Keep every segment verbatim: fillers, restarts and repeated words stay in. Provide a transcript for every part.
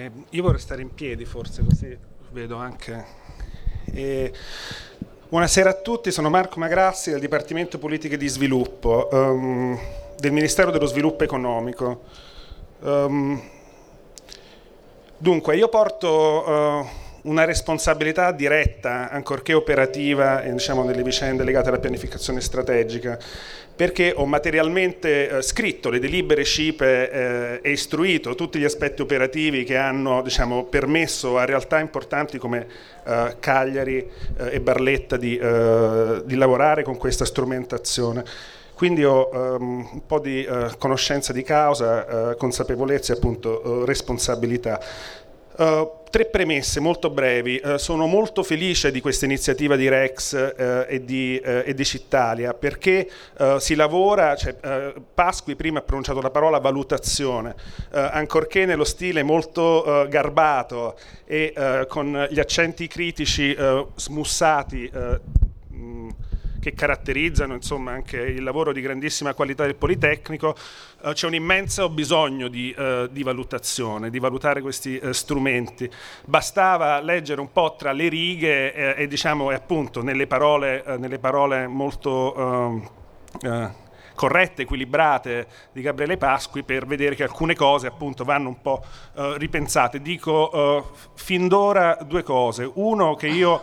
Eh, io vorrei stare in piedi forse, così vedo anche. Eh, buonasera a tutti, sono Marco Magrassi del Dipartimento Politiche di Sviluppo um, del Ministero dello Sviluppo Economico. Um, dunque, io porto uh, una responsabilità diretta, ancorché operativa, eh, diciamo, nelle vicende legate alla pianificazione strategica, perché ho materialmente eh, scritto le delibere CIPE eh, e istruito tutti gli aspetti operativi che hanno, diciamo, permesso a realtà importanti come eh, Cagliari eh, e Barletta di, eh, di lavorare con questa strumentazione. Quindi ho um, un po' di uh, conoscenza di causa, uh, consapevolezza e appunto uh, responsabilità. Uh, tre premesse molto brevi. Uh, sono molto felice di questa iniziativa di Rex uh, e, di, uh, e di Cittalia, perché uh, si lavora, cioè, uh, Pasqui prima ha pronunciato la parola valutazione, uh, ancorché nello stile molto uh, garbato e uh, con gli accenti critici uh, smussati uh, mh, che caratterizzano, insomma, anche il lavoro di grandissima qualità del Politecnico, eh, c'è un immenso bisogno di, eh, di valutazione, di valutare questi eh, strumenti. Bastava leggere un po' tra le righe eh, e, diciamo, e appunto nelle parole, eh, nelle parole molto eh, eh, corrette, equilibrate di Gabriele Pasqui per vedere che alcune cose appunto vanno un po' eh, ripensate. Dico eh, fin d'ora due cose. Uno, che io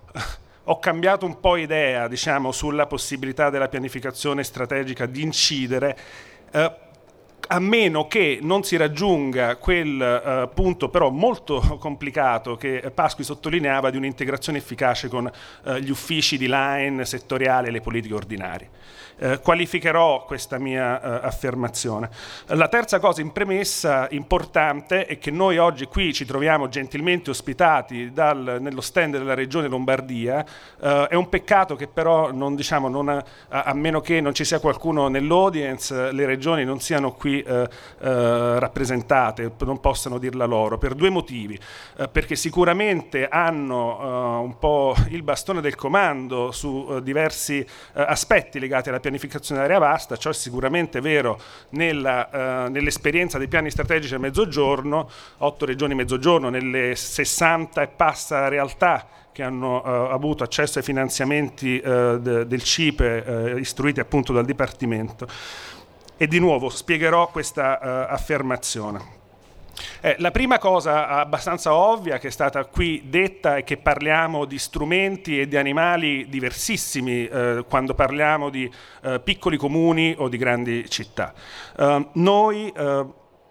ho cambiato un po' idea, diciamo, sulla possibilità della pianificazione strategica di incidere, eh, a meno che non si raggiunga quel eh, punto però molto complicato che Pasqui sottolineava di un'integrazione efficace con eh, gli uffici di line settoriali e le politiche ordinarie. Eh, qualificherò questa mia eh, affermazione. La terza cosa in premessa importante è che noi oggi qui ci troviamo gentilmente ospitati dal, nello stand della Regione Lombardia. Eh, è un peccato che però, non, diciamo, non ha, a meno che non ci sia qualcuno nell'audience, le regioni non siano qui eh, eh, rappresentate, non possano dirla loro, per due motivi. Eh, perché sicuramente hanno eh, un po' il bastone del comando su eh, diversi eh, aspetti legati alla pianificazione d'area vasta. Ciò è sicuramente vero nella, uh, nell'esperienza dei piani strategici a mezzogiorno, otto regioni mezzogiorno, nelle sessanta e passa realtà che hanno uh, avuto accesso ai finanziamenti uh, de, del CIPE, uh, istruiti appunto dal Dipartimento. E di nuovo spiegherò questa uh, affermazione. Eh, la prima cosa abbastanza ovvia che è stata qui detta è che parliamo di strumenti e di animali diversissimi eh, quando parliamo di eh, piccoli comuni o di grandi città. Eh, noi eh,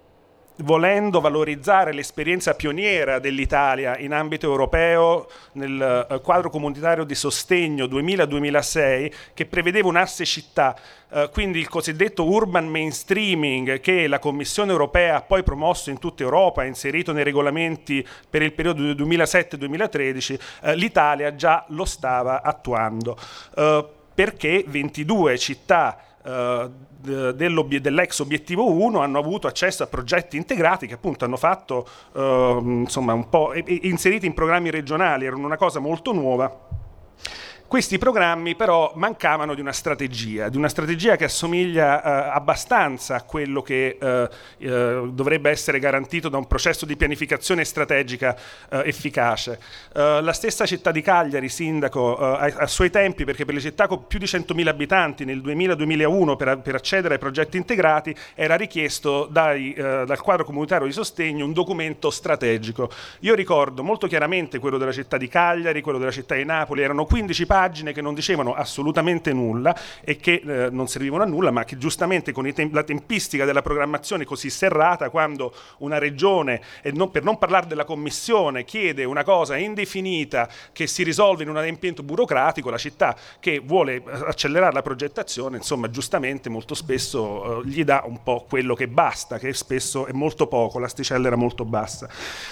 volendo valorizzare l'esperienza pioniera dell'Italia in ambito europeo nel eh, quadro comunitario di sostegno duemila duemilasei, che prevedeva un asse città, eh, quindi il cosiddetto urban mainstreaming che la Commissione europea ha poi promosso in tutta Europa, inserito nei regolamenti per il periodo duemilasette duemilatredici, eh, l'Italia già lo stava attuando, eh, perché ventidue città Uh, dell'ex obiettivo uno hanno avuto accesso a progetti integrati che appunto hanno fatto uh, insomma un po' e, e inseriti in programmi regionali, erano una cosa molto nuova. Questi programmi però mancavano di una strategia, di una strategia che assomiglia eh, abbastanza a quello che eh, eh, dovrebbe essere garantito da un processo di pianificazione strategica eh, efficace. Eh, la stessa città di Cagliari, sindaco, eh, a, a suoi tempi, perché per le città con più di centomila abitanti nel duemila duemilauno per, per accedere ai progetti integrati era richiesto dai, eh, dal quadro comunitario di sostegno un documento strategico. Io ricordo molto chiaramente quello della città di Cagliari, quello della città di Napoli, erano quindici pagine che non dicevano assolutamente nulla e che eh, non servivano a nulla, ma che giustamente con i tem- la tempistica della programmazione così serrata, quando una regione, e non, per non parlare della commissione, chiede una cosa indefinita che si risolve in un adempimento burocratico, la città che vuole accelerare la progettazione, insomma, giustamente molto spesso eh, gli dà un po' quello che basta, che spesso è molto poco, l'asticella era molto bassa.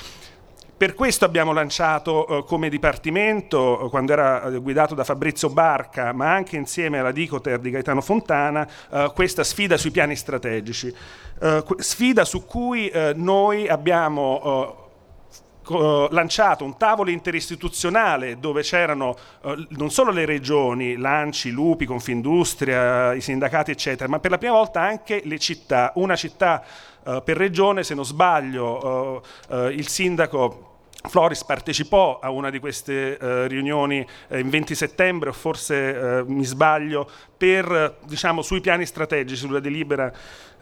Per questo abbiamo lanciato eh, come Dipartimento, eh, quando era eh, guidato da Fabrizio Barca, ma anche insieme alla Dicoter di Gaetano Fontana, eh, questa sfida sui piani strategici. Eh, sfida su cui eh, noi abbiamo eh, lanciato un tavolo interistituzionale dove c'erano uh, non solo le regioni, l'Anci, l'U P I, Confindustria, i sindacati eccetera, ma per la prima volta anche le città, una città uh, per regione, se non sbaglio uh, uh, il sindaco Floris partecipò a una di queste uh, riunioni uh, in venti settembre, o forse uh, mi sbaglio, per diciamo sui piani strategici, sulla delibera.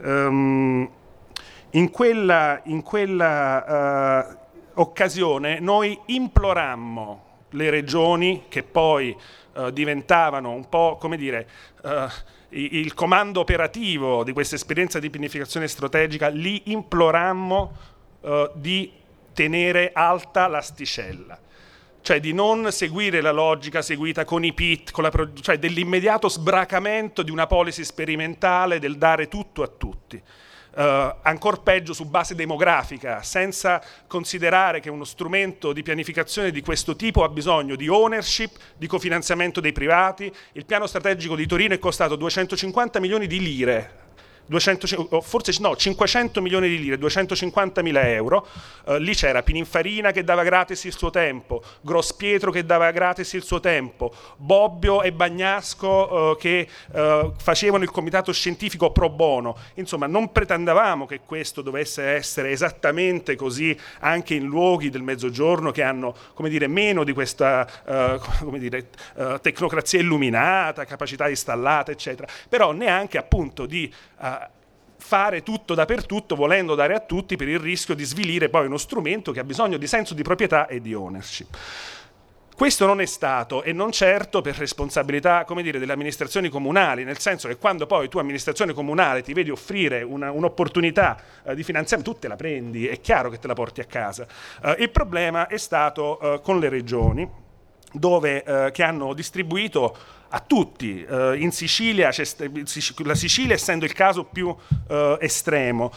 Um, in quella, in quella uh, occasione noi implorammo le regioni, che poi uh, diventavano un po', come dire, uh, il comando operativo di questa esperienza di pianificazione strategica, li implorammo uh, di tenere alta l'asticella, cioè di non seguire la logica seguita con i P I T, con la pro- cioè dell'immediato sbracamento di una policy sperimentale del dare tutto a tutti. Uh, ancor peggio su base demografica, senza considerare che uno strumento di pianificazione di questo tipo ha bisogno di ownership, di cofinanziamento dei privati. Il piano strategico di Torino è costato duecentocinquanta milioni di lire, duecento, forse no, cinquecento milioni di lire, duecentocinquantamila euro. Uh, lì c'era Pininfarina che dava gratis il suo tempo, Grospietro che dava gratis il suo tempo, Bobbio e Bagnasco uh, che uh, facevano il comitato scientifico pro bono. Insomma, non pretendavamo che questo dovesse essere esattamente così anche in luoghi del Mezzogiorno che hanno, come dire, meno di questa uh, come dire, uh, tecnocrazia illuminata, capacità installata, eccetera. Però neanche appunto di uh, fare tutto dappertutto, volendo dare a tutti, per il rischio di svilire poi uno strumento che ha bisogno di senso di proprietà e di ownership. Questo non è stato, e non certo per responsabilità, come dire, delle amministrazioni comunali, nel senso che quando poi tu, amministrazione comunale, ti vedi offrire una, un'opportunità uh, di finanziamento, tu te la prendi, è chiaro che te la porti a casa. Uh, il problema è stato uh, con le regioni, dove, uh, che hanno distribuito a tutti. Uh, in Sicilia, c'è st- la Sicilia essendo il caso più uh, estremo,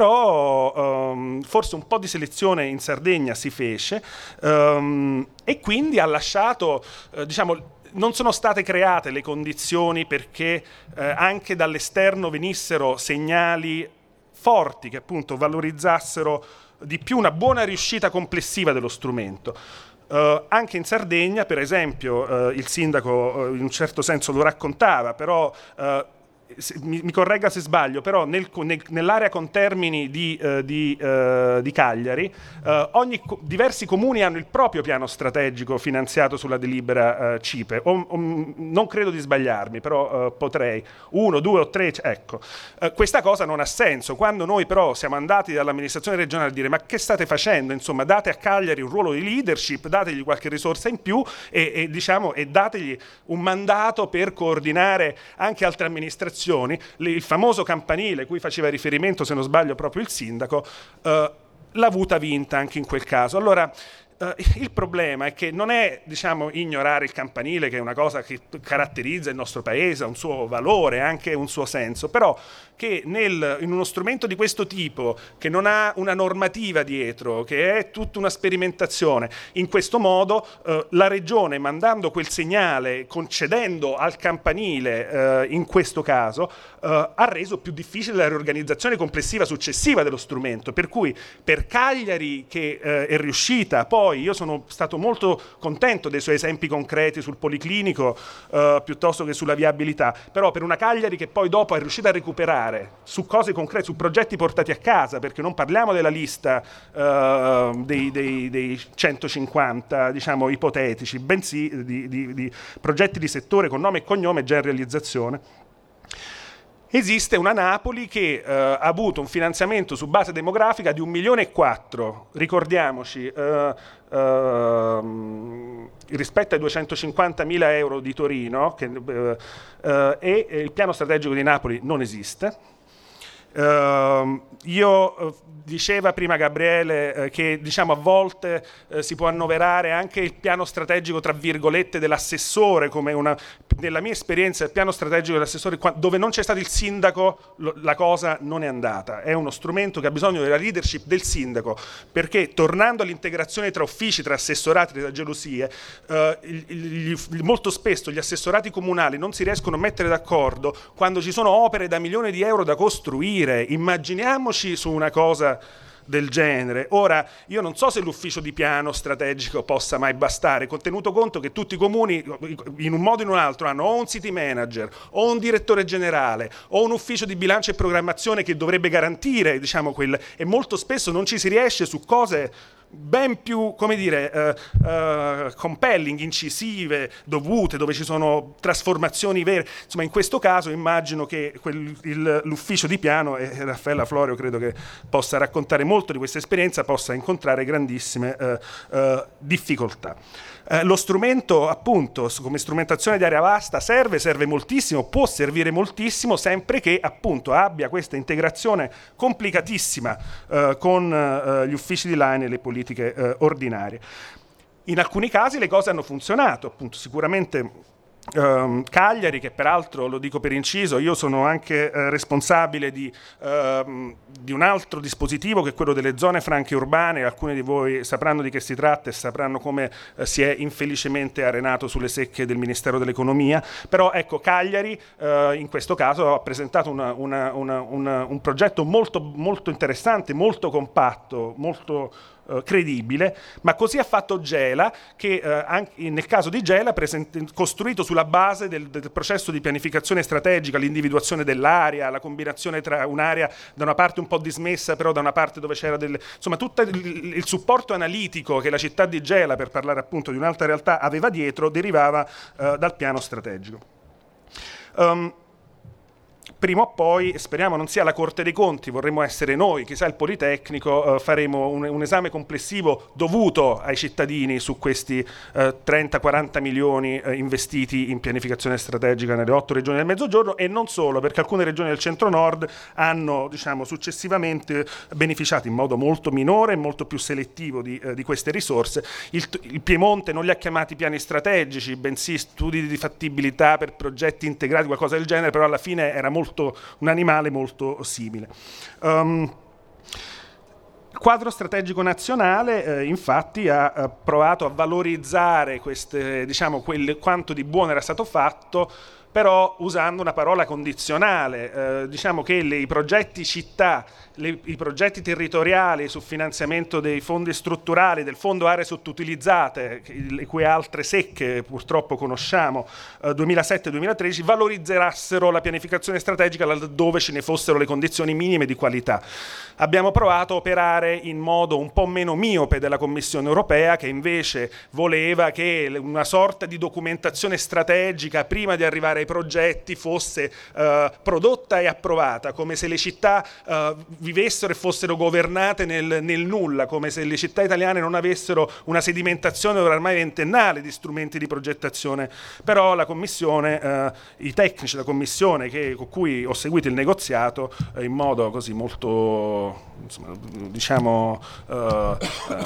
però um, forse un po' di selezione in Sardegna si fece, um, e quindi ha lasciato, uh, diciamo, non sono state create le condizioni perché uh, anche dall'esterno venissero segnali forti che appunto valorizzassero di più una buona riuscita complessiva dello strumento. Uh, anche in Sardegna, per esempio, uh, il sindaco uh, in un certo senso lo raccontava, però uh, se, mi, mi corregga se sbaglio, però nel, nel, nell'area contermini di, uh, di, uh, di Cagliari uh, ogni, diversi comuni hanno il proprio piano strategico finanziato sulla delibera uh, CIPE, o, o, non credo di sbagliarmi, però uh, potrei, uno, due o tre, ecco. Uh, questa cosa non ha senso. Quando noi però siamo andati dall'amministrazione regionale a dire ma che state facendo, insomma, date a Cagliari un ruolo di leadership, dategli qualche risorsa in più e, e, diciamo, e dategli un mandato per coordinare anche altre amministrazioni. Il famoso campanile cui faceva riferimento, se non sbaglio, proprio il sindaco, eh, l'ha avuta vinta anche in quel caso. Allora, eh, il problema è che non è, diciamo, ignorare il campanile, che è una cosa che caratterizza il nostro paese, ha un suo valore, anche un suo senso, però che nel, in uno strumento di questo tipo, che non ha una normativa dietro, che è tutta una sperimentazione, in questo modo eh, la regione, mandando quel segnale, concedendo al campanile eh, in questo caso, eh, ha reso più difficile la riorganizzazione complessiva successiva dello strumento, per cui per Cagliari, che eh, è riuscita, poi io sono stato molto contento dei suoi esempi concreti sul policlinico eh, piuttosto che sulla viabilità, però per una Cagliari che poi dopo è riuscita a recuperare su cose concrete, su progetti portati a casa, perché non parliamo della lista uh, dei, dei, dei centocinquanta, diciamo, ipotetici, bensì di, di, di progetti di settore con nome e cognome già in realizzazione. Esiste una Napoli che uh, ha avuto un finanziamento su base demografica di un milione e quattro, ricordiamoci, uh, uh, rispetto ai duecentocinquantamila euro di Torino, che, uh, uh, e il piano strategico di Napoli non esiste. Uh, io uh, diceva prima Gabriele uh, che, diciamo, a volte uh, si può annoverare anche il piano strategico tra virgolette dell'assessore come una, nella mia esperienza il piano strategico dell'assessore, dove non c'è stato il sindaco, lo, la cosa non è andata. È uno strumento che ha bisogno della leadership del sindaco, perché tornando all'integrazione tra uffici, tra assessorati, tra gelosie, uh, il, il, il, molto spesso gli assessorati comunali non si riescono a mettere d'accordo quando ci sono opere da milioni di euro da costruire. Immaginiamoci su una cosa del genere. Ora, io non so se l'ufficio di piano strategico possa mai bastare, tenuto conto che tutti i comuni, in un modo o in un altro, hanno o un city manager, o un direttore generale, o un ufficio di bilancio e programmazione che dovrebbe garantire, diciamo, quel, e molto spesso non ci si riesce su cose ben più, come dire, uh, uh, compelling, incisive, dovute, dove ci sono trasformazioni vere. Insomma, in questo caso immagino che quel, il, l'ufficio di piano, e Raffaella Florio credo che possa raccontare molto di questa esperienza, possa incontrare grandissime uh, uh, difficoltà. Eh, lo strumento, appunto, come strumentazione di area vasta serve, serve moltissimo, può servire moltissimo, sempre che appunto abbia questa integrazione complicatissima eh, con eh, gli uffici di line e le politiche eh, ordinarie. In alcuni casi le cose hanno funzionato, appunto, sicuramente Um, Cagliari, che peraltro, lo dico per inciso, io sono anche eh, responsabile di, uh, di un altro dispositivo che è quello delle zone franche urbane. Alcuni di voi sapranno di che si tratta e sapranno come uh, si è infelicemente arenato sulle secche del Ministero dell'Economia, però ecco, Cagliari uh, in questo caso ha presentato una, una, una, una, un progetto molto, molto interessante, molto compatto, molto Uh, credibile, ma così ha fatto Gela, che uh, anche nel caso di Gela present- costruito sulla base del, del processo di pianificazione strategica, l'individuazione dell'area, la combinazione tra un'area da una parte un po' dismessa, però da una parte dove c'era del, insomma tutto il, il supporto analitico che la città di Gela, per parlare appunto di un'altra realtà, aveva dietro, derivava uh, dal piano strategico. Um, Prima o poi, speriamo non sia la Corte dei Conti, vorremmo essere noi, chissà il Politecnico, eh, faremo un, un esame complessivo dovuto ai cittadini su questi eh, trenta quaranta milioni eh, investiti in pianificazione strategica nelle otto regioni del Mezzogiorno, e non solo, perché alcune regioni del centro-nord hanno, diciamo, successivamente beneficiato in modo molto minore e molto più selettivo di, eh, di queste risorse. Il, il Piemonte non li ha chiamati piani strategici, bensì studi di fattibilità per progetti integrati, qualcosa del genere, però alla fine era molto un animale molto simile. Um, il quadro strategico nazionale eh, infatti ha, ha provato a valorizzare queste, diciamo, quel, quanto di buono era stato fatto, però usando una parola condizionale. Eh, diciamo che le, i progetti città, le, i progetti territoriali su finanziamento dei fondi strutturali, del fondo aree sottoutilizzate, le cui altre secche purtroppo conosciamo, eh, duemilasette duemilatredici, valorizzassero la pianificazione strategica laddove ce ne fossero le condizioni minime di qualità. Abbiamo provato a operare in modo un po' meno miope della Commissione europea, che invece voleva che una sorta di documentazione strategica prima di arrivare ai progetti fosse uh, prodotta e approvata, come se le città uh, vivessero e fossero governate nel, nel nulla, come se le città italiane non avessero una sedimentazione ormai ventennale di strumenti di progettazione. Però la Commissione, uh, i tecnici della Commissione che, con cui ho seguito il negoziato uh, in modo così molto, insomma, diciamo uh, uh,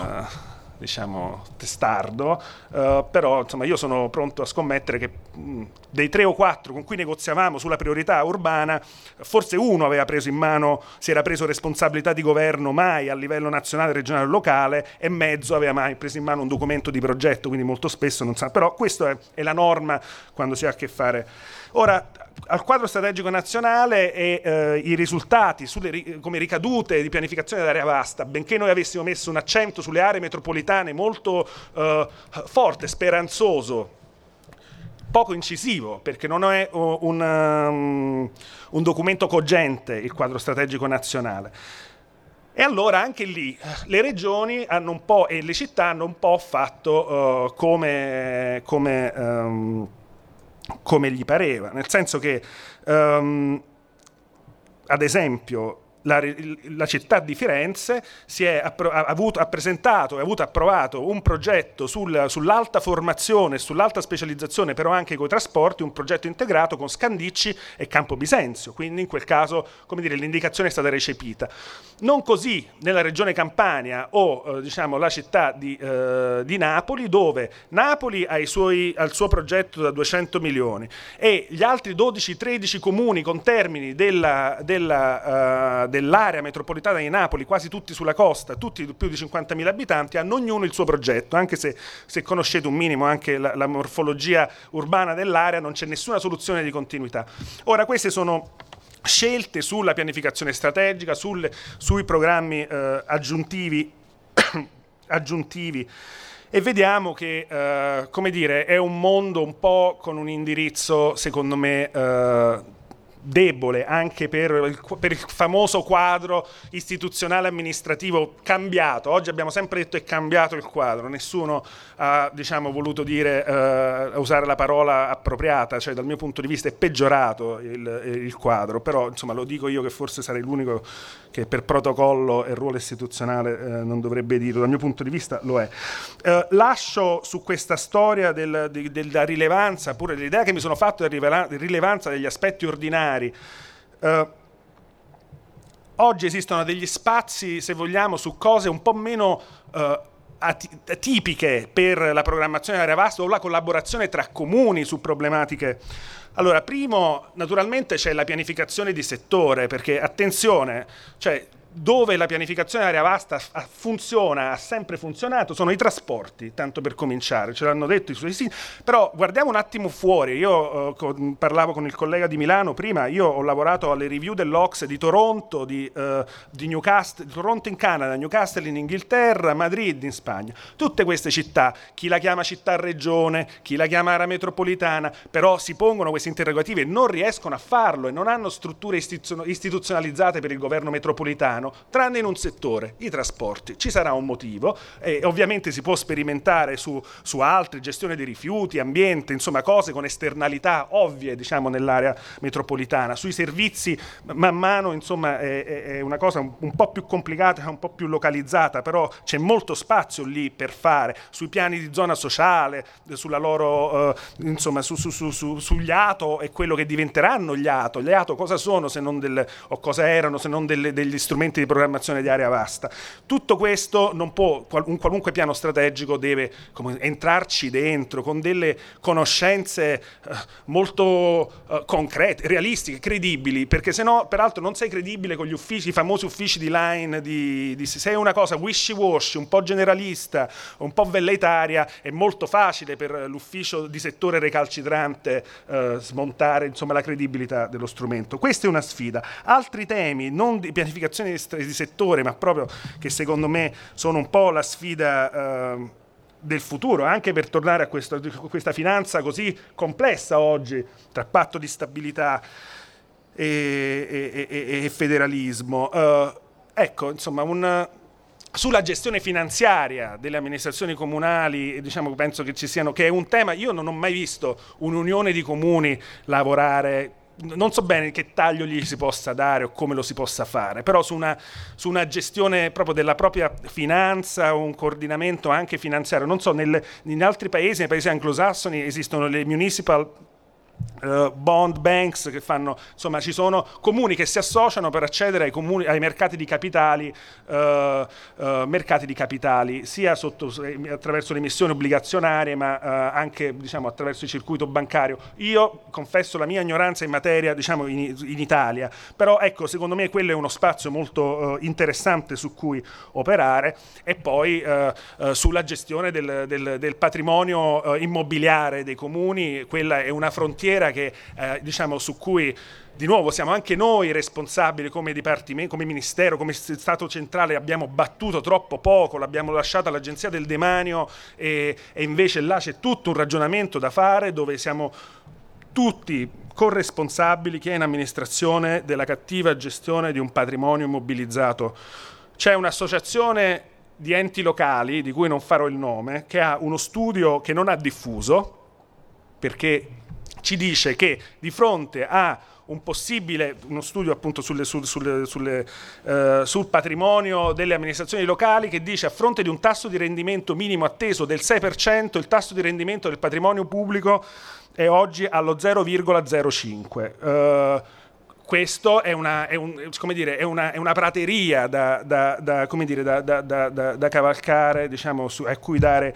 diciamo testardo, uh, però insomma io sono pronto a scommettere che mh, dei tre o quattro con cui negoziavamo sulla priorità urbana, forse uno aveva preso in mano, si era preso responsabilità di governo mai a livello nazionale, regionale o locale, e mezzo aveva mai preso in mano un documento di progetto, quindi molto spesso non sa, però questa è, è la norma quando si ha a che fare. Ora, al quadro strategico nazionale e eh, i risultati sulle, come ricadute di pianificazione dell'area vasta, benché noi avessimo messo un accento sulle aree metropolitane molto eh, forte, speranzoso, poco incisivo, perché non è un, um, un documento cogente il quadro strategico nazionale. E allora anche lì le regioni hanno un po' e le città hanno un po' fatto uh, come... come um, come gli pareva, nel senso che um, ad esempio la, la città di Firenze si è appro- ha, avuto, ha presentato e ha avuto approvato un progetto sul, sull'alta formazione, sull'alta specializzazione, però anche con i trasporti, un progetto integrato con Scandicci e Campo Bisenzio, quindi in quel caso, come dire, l'indicazione è stata recepita. Non così nella regione Campania o eh, diciamo la città di, eh, di Napoli, dove Napoli ha, i suoi, ha il suo progetto da duecento milioni e gli altri dodici tredici comuni con termini della, della, uh, dell'area metropolitana di Napoli, quasi tutti sulla costa, tutti più di cinquantamila abitanti, hanno ognuno il suo progetto, anche se, se conoscete un minimo anche la, la morfologia urbana dell'area, non c'è nessuna soluzione di continuità. Ora, queste sono scelte sulla pianificazione strategica, sul, sui programmi eh, aggiuntivi, aggiuntivi e vediamo che eh, come dire, è un mondo un po' con un indirizzo secondo me eh, debole anche per il, per il famoso quadro istituzionale amministrativo cambiato. Oggi abbiamo sempre detto è cambiato il quadro, nessuno ha diciamo, voluto dire, uh, usare la parola appropriata, cioè dal mio punto di vista è peggiorato il, il quadro, però insomma lo dico io che forse sarei l'unico che per protocollo e ruolo istituzionale uh, non dovrebbe dirlo, dal mio punto di vista lo è. Uh, lascio su questa storia del, de, della rilevanza, pure l'idea che mi sono fatto della rilevanza degli aspetti ordinari. Uh, oggi esistono degli spazi, se vogliamo, su cose un po' meno uh, atipiche per la programmazione area vasta o la collaborazione tra comuni su problematiche. Allora, primo, naturalmente c'è la pianificazione di settore, perché attenzione, cioè dove la pianificazione area vasta funziona, ha sempre funzionato, sono i trasporti, tanto per cominciare, ce l'hanno detto i suoi sì, però guardiamo un attimo fuori. Io eh, parlavo con il collega di Milano prima, io ho lavorato alle review dell'O C S E di Toronto, di, eh, di Newcastle, di Toronto in Canada, Newcastle in Inghilterra, Madrid in Spagna, tutte queste città, chi la chiama città-regione, chi la chiama area metropolitana, però si pongono questi interrogativi e non riescono a farlo e non hanno strutture istituzionalizzate per il governo metropolitano, tranne in un settore, i trasporti. Ci sarà un motivo e ovviamente si può sperimentare su, su altri, gestione dei rifiuti, ambiente, insomma cose con esternalità ovvie diciamo nell'area metropolitana. Sui servizi man mano insomma è, è una cosa un, un po' più complicata, un po' più localizzata, però c'è molto spazio lì per fare. Sui piani di zona sociale, sulla loro eh, insomma su, su, su, su, sugli A T O e quello che diventeranno gli A T O. Gli A T O cosa sono se non del, o cosa erano se non delle, degli strumenti di programmazione di area vasta. Tutto questo non può, un qualunque piano strategico deve come, entrarci dentro con delle conoscenze eh, molto eh, concrete, realistiche, credibili, perché se no peraltro non sei credibile con gli uffici, i famosi uffici di line, di, di, se sei una cosa wishy-washy, un po' generalista, un po' velleitaria, è molto facile per l'ufficio di settore recalcitrante eh, smontare insomma la credibilità dello strumento. Questa è una sfida. Altri temi, non di pianificazione di di settore, ma proprio che secondo me sono un po' la sfida eh, del futuro, anche per tornare a questo, questa finanza così complessa oggi, tra patto di stabilità e, e, e, e federalismo. Eh, ecco, insomma, un, sulla gestione finanziaria delle amministrazioni comunali, diciamo, penso che ci siano, che è un tema, io non ho mai visto un'unione di comuni lavorare. Non so bene che taglio gli si possa dare o come lo si possa fare, però su una, su una gestione proprio della propria finanza, un coordinamento anche finanziario. Non so, nel, in altri paesi, nei paesi anglosassoni, esistono le municipal Uh, bond banks che fanno, insomma ci sono comuni che si associano per accedere ai, comuni, ai mercati di capitali uh, uh, mercati di capitali sia sotto, attraverso le emissioni obbligazionarie ma uh, anche diciamo attraverso il circuito bancario. Io confesso la mia ignoranza in materia diciamo in, in Italia, però ecco secondo me quello è uno spazio molto uh, interessante su cui operare. E poi uh, uh, sulla gestione del, del, del patrimonio uh, immobiliare dei comuni, quella è una frontiera che eh, diciamo su cui di nuovo siamo anche noi responsabili come dipartimento, come ministero, come Stato centrale. Abbiamo battuto troppo poco, l'abbiamo lasciata all'Agenzia del Demanio e, e invece là c'è tutto un ragionamento da fare dove siamo tutti corresponsabili, chi è in amministrazione, della cattiva gestione di un patrimonio immobilizzato. C'è un'associazione di enti locali, di cui non farò il nome, che ha uno studio che non ha diffuso, perché ci dice che di fronte a un possibile, uno studio appunto sulle, sulle, sulle, sulle, uh, sul patrimonio delle amministrazioni locali, che dice a fronte di un tasso di rendimento minimo atteso del sei per cento, il tasso di rendimento del patrimonio pubblico è oggi allo zero virgola zero cinque. Uh, questo è una, è un, come dire, è una, è una prateria da, da, da, come dire, da, da, da, da cavalcare, diciamo, su, a cui dare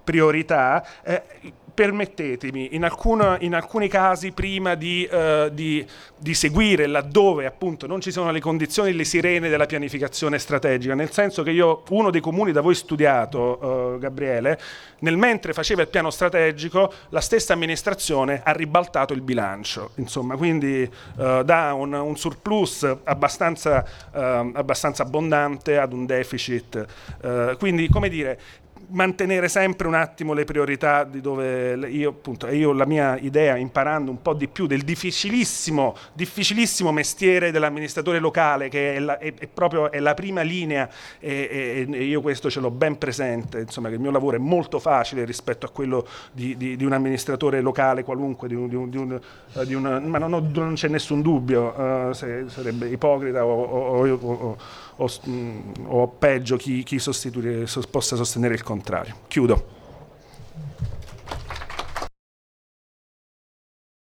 priorità, eh, permettetemi, in, alcuna, in alcuni casi prima di, uh, di, di seguire laddove appunto non ci sono le condizioni, le sirene della pianificazione strategica, nel senso che io, uno dei comuni da voi studiato, uh, Gabriele, nel mentre faceva il piano strategico, la stessa amministrazione ha ribaltato il bilancio, insomma, quindi uh, da un, un surplus abbastanza, uh, abbastanza abbondante ad un deficit, uh, quindi come dire, mantenere sempre un attimo le priorità di dove io appunto io la mia idea, imparando un po' di più del difficilissimo difficilissimo mestiere dell'amministratore locale, che è, la, è, è proprio è la prima linea, e, e, e io questo ce l'ho ben presente, insomma, che il mio lavoro è molto facile rispetto a quello di, di, di un amministratore locale qualunque, di un, di un, di un, di una, ma non, ho, non c'è nessun dubbio, uh, se, sarebbe ipocrita o, o, o, o, o, o peggio chi, chi sostitu- possa sostenere il contrario. Chiudo.